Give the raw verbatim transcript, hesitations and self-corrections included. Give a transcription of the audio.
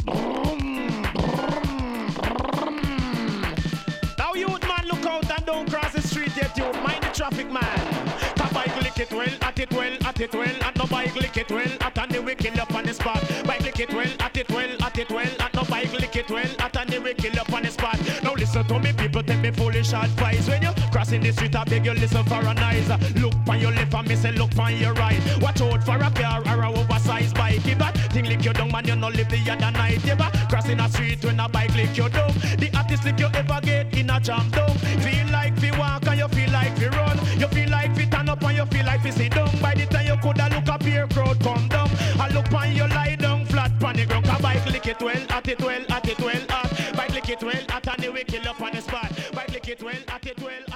Now youth man, look out and don't cross the street yet, you mind the traffic man. Cause bike lick it well, at it well, at it well, at no bike lick it well, at and they will kill up on the spot. Bike lick it well, at it well, at it well, at no bike lick it well, at and they will kill up on the spot. Now listen to me, people take me foolish advice. When you crossing the street, I beg you listen for a nice. Look on your left and me say look on your right. Watch out for a car or a oversized bike. If that thing lick you down, man, you no live the other night. If I crossing a street when a bike lick you down, the hottest lick you ever get in a jam down. Feel like fi walk and you feel like fi run. You feel like fi turn up and you feel like fi sit down. By the time you coulda look up here, crowd come down. I look on you lie down flat pon the ground. Cause bike lick it well, at it well, at it well, at. Bike lick it well, at and they will kill up on the spot. Bike lick it well, at it well.